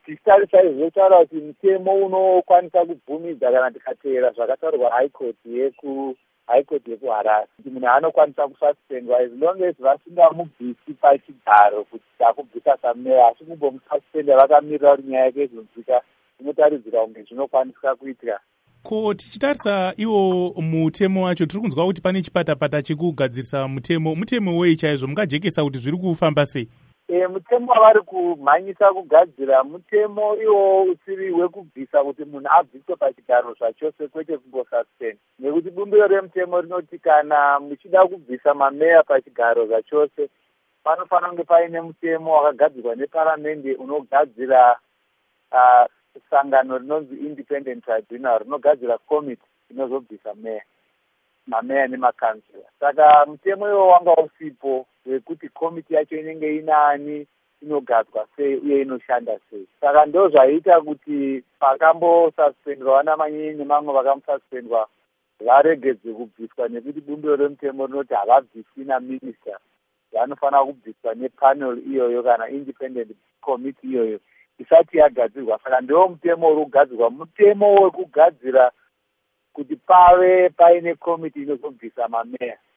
tichitarisa izvotaura kuti mutemo unokwanisa kubvumidza kana tikateera zvakataurwa high court yekuharare kuti munhu anokwanisa kususpendwa as long as vasingamubvisi pachigaro kuti takubvisa sameya asi kumbomususpenda vakamirira kuti nyaya yake izonzwika inotaridzira kunge zvinokwanisika kuitika. Ko tichitarisa iwo mutemo wacho tiri kunzwa kuti pane chipatapata chekugadzirisa mutemo wei chaizvo mungajekesa kuti zviri kufamba sei? Mutemo wavari kumhanyisa kugadzira mutemo iwo usiri wekubvisa kuti munhu abviswe pachigaro zvachose kwete kungosuspend, nekuti bumbiro remutemo rinoti kana muchida kubvisa mameya pachigaro zvachose panofanira kunge paine mutemo wakagadzirwa neparamende unogadzira sangano rinonzi independent tribunal rinogadzira committee inozobvisa mameya nemakansela. Saka mutemo iwo wanga usipo wekuti committee yacho inenge inani, inogadzwa sei uye inoshanda sei. Saka ndo zvaita kuti pakambosuspendwa vana manyinyi nemamwe vakamususpendwa varegedze kubviswa, nekuti bumbiro remutemo rinoti havabviswi naminista, vanofanira kubviswa nepanel iyoyo kana independent committee iyoyo isati yagadzirwa. Saka ndiwo mutemo uri kugadzirwa, mutemo wekugadzira kuti pave paine committee inozobvisa mameya.